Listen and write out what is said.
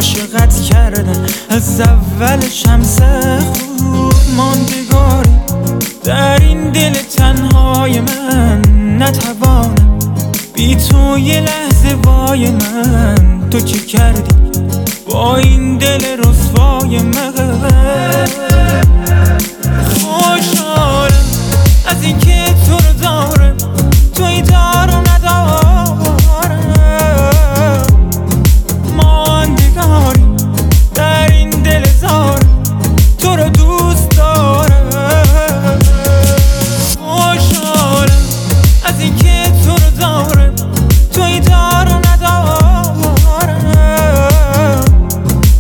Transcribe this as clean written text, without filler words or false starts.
عاشقت کردن از اول شمس خوب ماندگاری در این دل تنهای من نتوانم بی تو یه لحظه وای من تو چه کردی با این دل رسوای من